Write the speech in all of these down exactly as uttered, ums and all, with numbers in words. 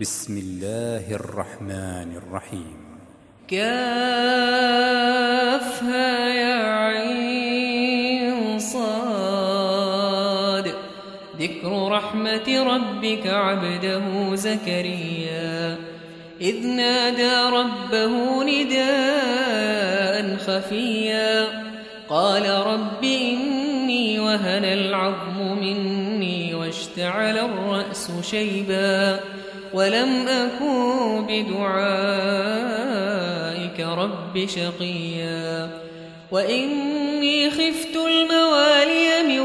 بسم الله الرحمن الرحيم. كافها يا عين صاد. ذكر رحمة ربك عبده زكريا إذ نادى ربه نداء خفيا قال رب إني وهن العظم مني واشتعل الرأس شيبا ولم أكن بدعائك رب شقيا وإني خفت الموالي من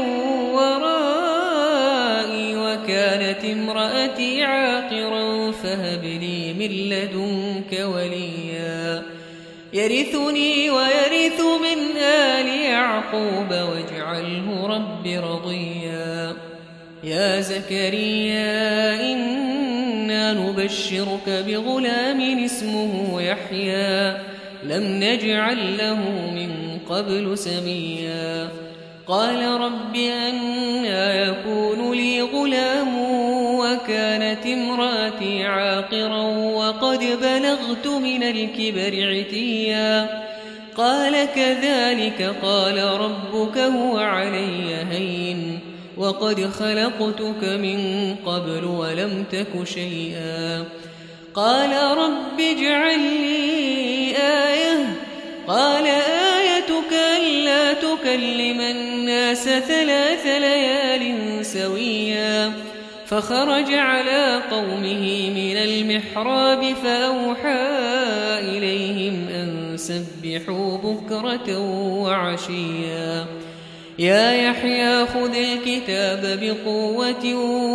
ورائي وكانت امرأتي عاقرا فهب لي من لدنك وليا يرثني ويرث من آل يعقوب واجعله رب رضيا يا زكريا إنا نبشرك بغلام اسمه يحيى لم نجعل له من قبل سميا قال رب أنى يكون لي غلام وكانت امرأتي عاقرا وقد بلغت من الكبر عتيا قال كذلك قال ربك هو علي هين وقد خلقتك من قبل ولم تك شيئا قال رب اجعل لي آية قال آيتك ألا تكلم الناس ثلاث ليال سويا فخرج على قومه من المحراب فأوحى إليهم أن سبحوا بكرة وعشيا يا يحيى خذ الكتاب بقوة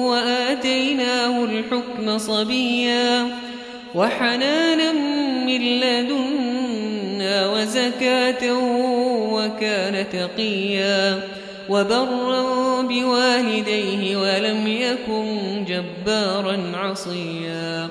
وآتيناه الحكم صبيا وحنانا من لدنا وزكاة وكان تقيا وبرا بوالديه ولم يكن جبارا عصيا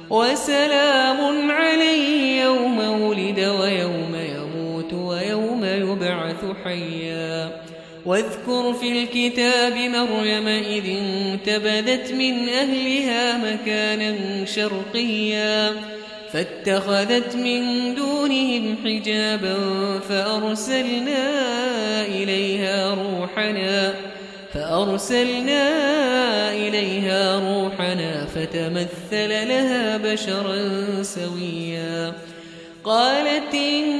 وسلام عليه يوم ولد ويوم يموت ويوم يبعث حيا واذكر في الكتاب مريم إذ انتبذت من أهلها مكانا شرقيا فاتخذت من دونهم حجابا فأرسلنا إليها روحنا فأرسلنا إليها روحنا فتمثل لها بشرا سويا قالت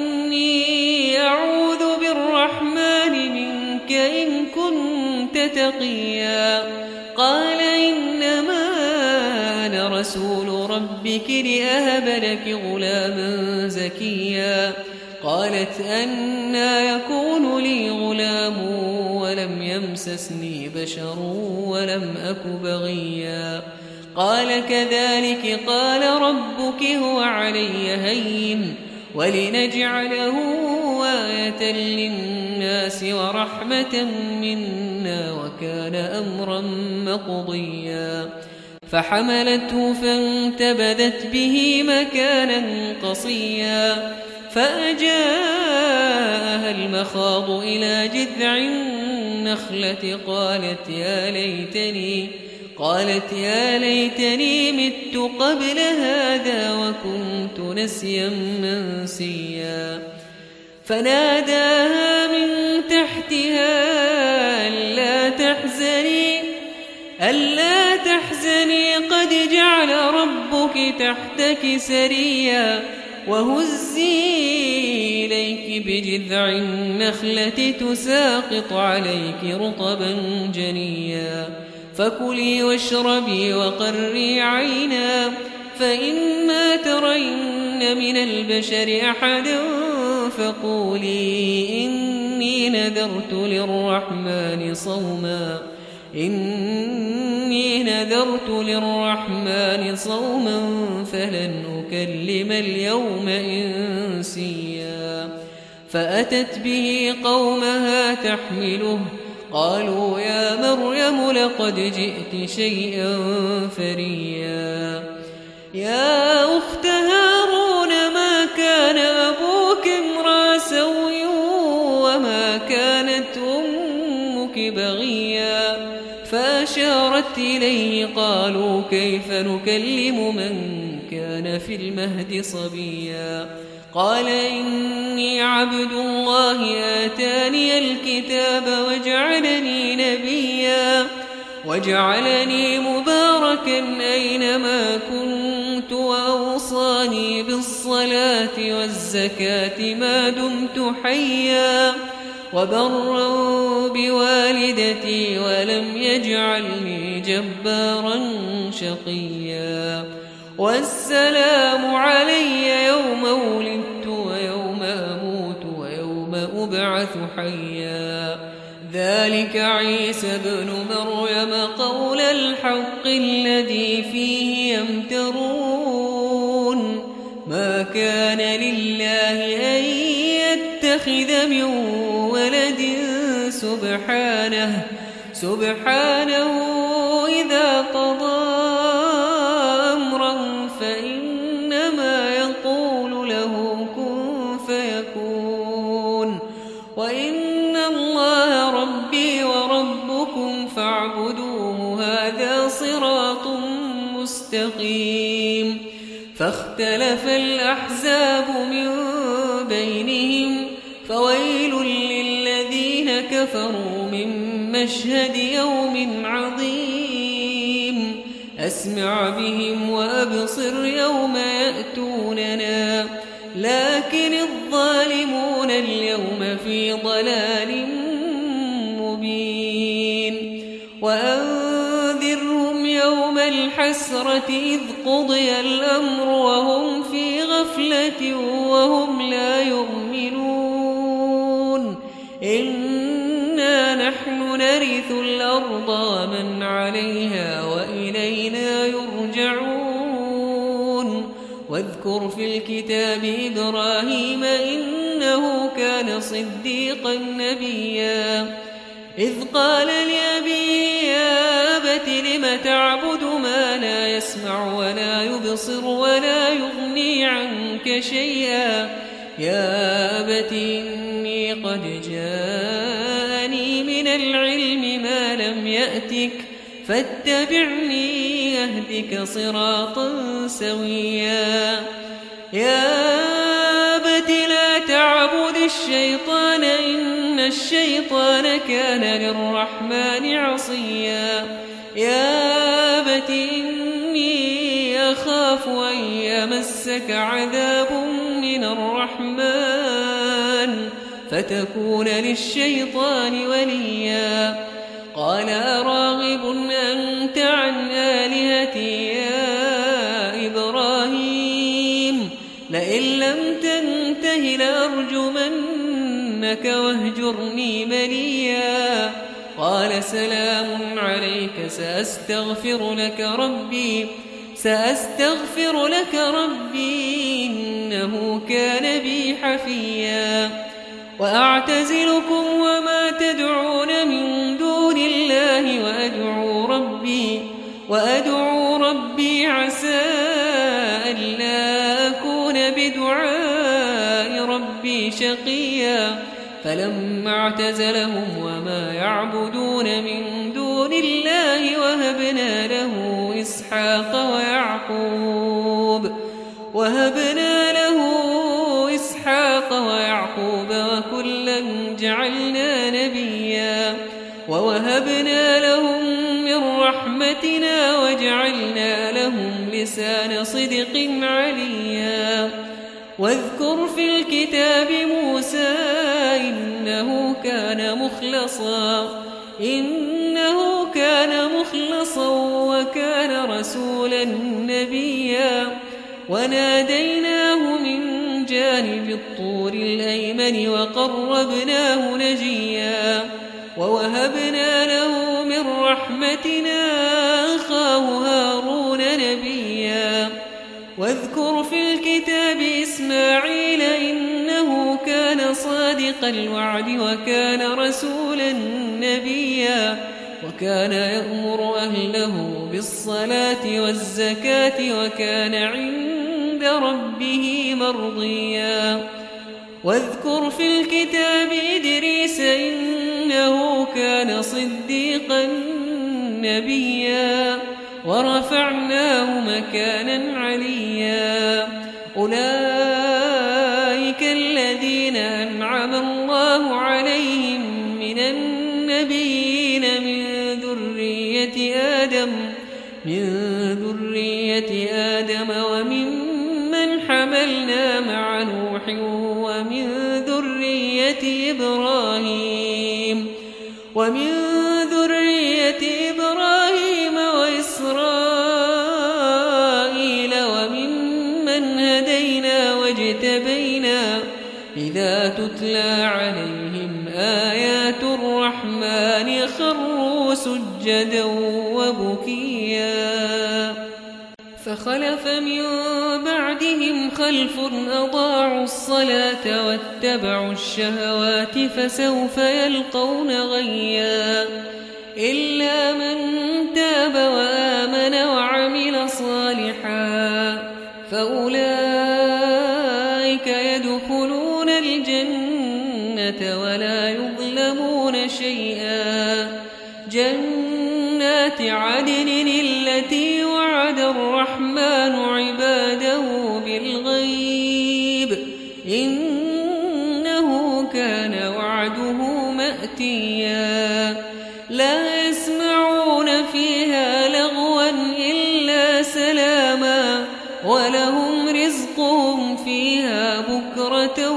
إني أعوذ بالرحمن منك إن كنت تقيا قال إنما أنا رسول ربك لأهب لك غلاما زكيا قالت أنى يكون لي غلام ولم يمسسني بشر ولم أك بغيا قال كذلك قال ربك هو علي هين ولنجعله آية للناس ورحمة منا وكان أمرا مقضيا فحملته فانتبذت به مكانا قصيا فأجاءها المخاض إلى جذع النخلة قالت يا ليتني قالت يا ليتني مت قبل هذا وكنت نسيا منسيا فناداها من تحتها ألا تحزني ألا تحزني قد جعل ربك تحتك سريا وهزي إليك بجذع النخلة تساقط عليك رطبا جنيا فكلي واشربي وقري عينا فإما ترين من البشر أحدا فقولي إني نذرت للرحمن صوما إني نذرت للرحمن صوما فلن أكلم اليوم إنسيا فأتت به قومها تحمله قالوا يا مريم لقد جئت شيئا فريا يا أخت هارون ما كان أبوك امرأ سوء وما كانت أمك بغيا فأشارت أشارت إليه قالوا كيف نكلم من كان في المهد صبيا قال إني عبد الله آتاني الكتاب وجعلني نبيا وجعلني مباركا أينما كنت وأوصاني بالصلاة والزكاة ما دمت حيا وبرا بوالدتي ولم يجعلني جبارا شقيا والسلام علي يوم ولدت ويوم أموت ويوم أبعث حيا ذلك عيسى بن مريم قول الحق الذي فيه يمترون ما كان لله أن يتخذ من ولد سبحانه سبحانه إذا قضى أمرا فإنما يقول له كن فيكون وإن الله ربي وربكم فاعبدوه هذا صراط مستقيم فاختلف الأحزاب من بينهم فويل للذين كفروا من مشهد يوم عظيم أسمع بهم وأبصر يوم يأتوننا لكن الظالمون اليوم في ضلال مبين وأنذرهم يوم الحسرة إذ قضي الأمر وهم في غفلة وهم لا يؤمنون إنا نحن نرث الأرض ومن عليها وإلينا يرجعون واذكر في الكتاب إبراهيم إنه كان صديقا نبيا إذ قال لأبيه يا أبت لم تعبد ما لا يسمع ولا يبصر ولا يغني عنك شيئا يا أبت إني قد جاءني من العلم ما لم يأتك فاتبعني يهدك صراطا سويا يا أبت لا تعبد الشيطان إن الشيطان كان للرحمن عصيا يا أبت إني أخاف أن يمسك عذاب من الرحمن فتكون للشيطان وليا قال أراغب أنت عن آلهتي يا إبراهيم لئن لم تنته لأرجمنك واهجرني مليا قال سلام عليك سأستغفر لك ربي سأستغفر لك ربي إنه كان بي حفيا وأعتزلكم وما تدعون من دون الله وأدعو ربي وأدعو ربي عسى ألا أكون بدعاء ربي شقيا فلما اعتزلهم وما يعبدون من دون الله وهبنا له إسحاق ويعقوب وهبنا له إسحاق ويعقوب وكلا جعلنا نبيا ووهبنا لهم من رحمتنا وجعلنا لهم لسان صدق عليا واذكر في الكتاب موسى إنه كان مخلصا إنه كان مخلصا وكان رسولا نبيا وناديناه من جانب الطور الأيمن وقربناه نجيا ووهبنا له من رحمتنا أخاه هارون نبيا واذكر في الكتاب إسماعيل إنه كان صادق الوعد وكان رسولا نبيا وكان يأمر أهله بالصلاة والزكاة وكان عند ربه مرضيا واذكر في الكتاب إدريس إنه كان صديقا نبيا ورفعناه مكانا عليا أولئك الذين أنعم الله عليهم من النبيين من ذرية آدم من ذرية آدم وممن حملنا مع نوح ومن ذرية إبراهيم ومن ذرية إبراهيم وإسرائيل وممن هدينا واجتبينا إذا تتلى عليهم آيات الرحمن خروا سجدا وبكيا فخلف من بعدهم خلف أضاعوا الصلاة واتبعوا الشهوات فسوف يلقون غيا إلا من تاب وآمن وعمل صالحا فأولئك يدخلون الجنة ولا يظلمون شيئا جنات عدن التي وعد الرحمن عباده بالغيب إنه كان وعده مأتيا لا يسمعون فيها لغوا إلا سلاما ولهم رزقهم فيها بكرة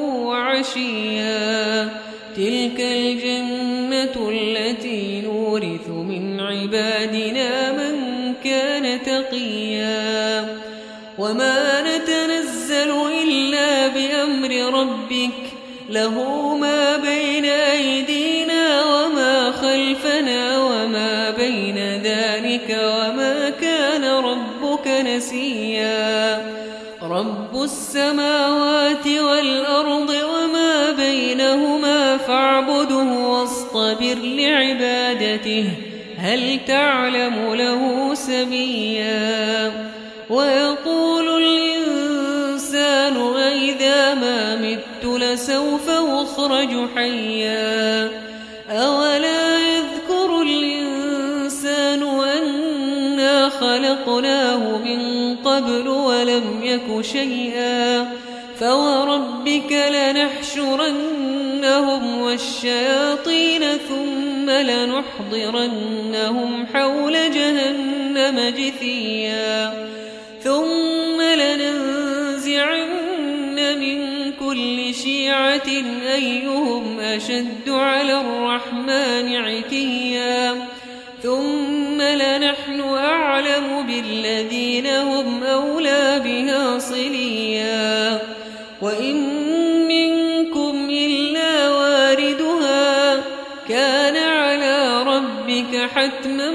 وعشيا تلك الجنة التي نورث من عبادنا من كان تقيا وما نتنزل إلا بأمر ربك له ما بين أيدينا وما خلفنا وما بين ذلك وما كان ربك نسيا رب السماوات والأرض وما بينهما فاعبده واصطبر لعبادته هل تعلم له سميا ويقول الإنسان أإذا ما مت لسوف أخرج حيا أولا يذكر الإنسان أنا خلقناه من قبل ولم يك شيئا فوربك لنحشرنهم والشياطين ثم لنحضرنهم حول جهنم جثيا ثم لننزعن من كل شيعة أيهم أشد على الرحمن عتيا ثم لنحن أعلم بالذين هم أولى بها صليا وإن منكم إلا واردها كان على ربك حتما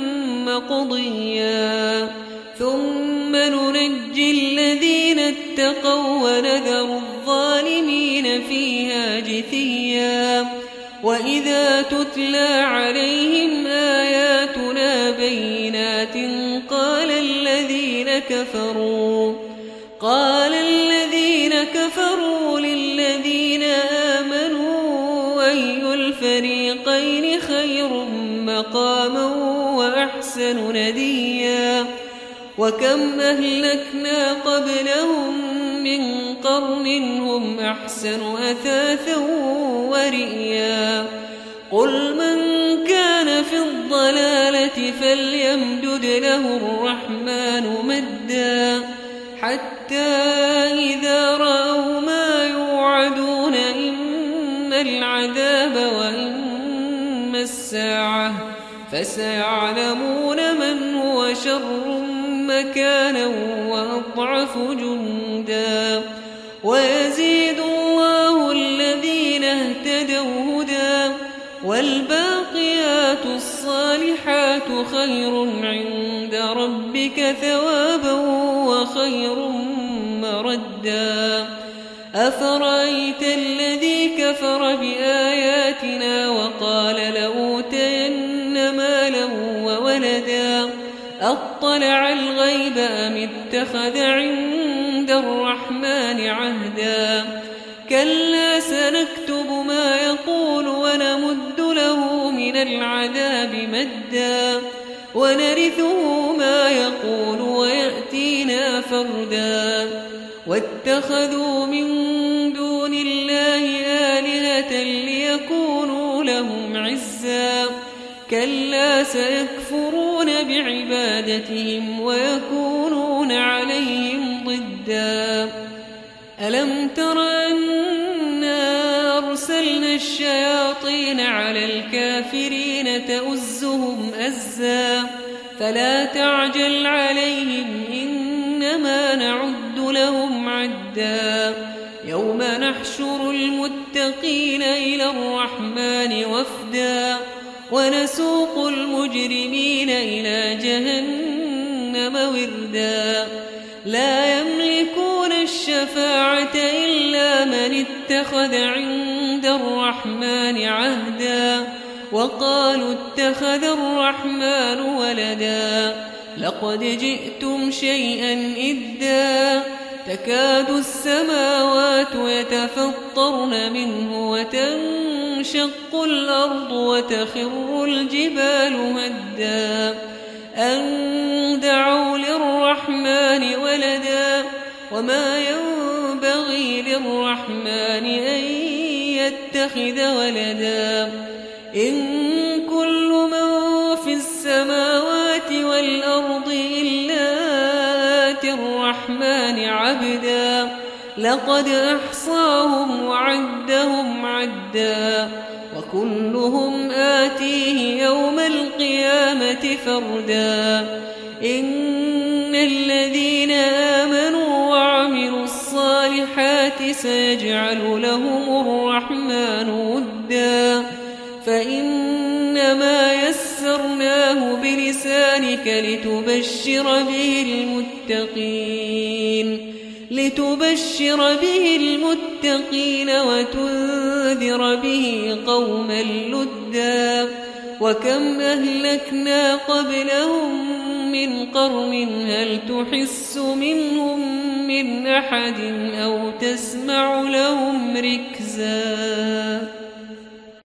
مقضيا ثم ننجي الذين اتقوا ونذر الظالمين فيها جثيا وإذا تتلى عليهم آياتنا بينات قال الذين كفروا قال الذين كفروا للذين آمنوا أي الفريقين خير مقاما وأحسن نديا وكم أهلكنا قبلهم من قرن هم أحسن أثاثا ورئيا قل من كان في الضلالة فليمدد له الرحمن مدا حتى إذا رأوا ما يوعدون إما العذاب وإما الساعة فسيعلمون من هو شر مكانا وأضعف جندا ويزيد الله الذين اهتدوا هدى والباقيات الصالحات خير عند ربك ثوابا وخير مردا أفرأيت الذي كفر بآياتنا وقال لأوتين مالا وولدا أطلع الغيب أم اتخذ عند الرحمن عهدا كلا سنكتب ما يقول ونمد له من العذاب مدا ونرثه ما يقول ويأتينا فردا واتخذوا من دون الله آلهة ليكونوا لهم عزا كلا سيكفرون بعبادتهم ويكونون عليهم ضدا ألم تر أنا أرسلنا الشياطين على الكافرين تؤزهم أزا فلا تعجل عليهم إنما نعد لهم عدا يوم نحشر المتقين إلى الرحمن وفدا ونسوق المجرمين إلى جهنم وردا لا يملكون الشفاعة إلا من اتخذ عند الرحمن عهدا وقالوا اتخذ الرحمن ولدا لقد جئتم شيئا إدا تكاد السماوات يتفطرن منه وتنشق الأرض وتخر الجبال هدا أن دعوا للرحمن ولدا وما ينبغي للرحمن أن يتخذ ولدا إن كل من في السماوات والأرض إلا آتي الرحمن عبدا لقد أحصاهم وعدهم عدا وكلهم آتيه يوم القيامة فردا إن الذين آمنوا وعملوا الصالحات سيجعل لهم الرحمن ودا فإنما يسرناه بلسانك لتبشر به المتقين لتبشر به المتقين وتنذر به قوما لدا وكم أهلكنا قبلهم من قرن هل تحس منهم من أحد أو تسمع لهم ركزا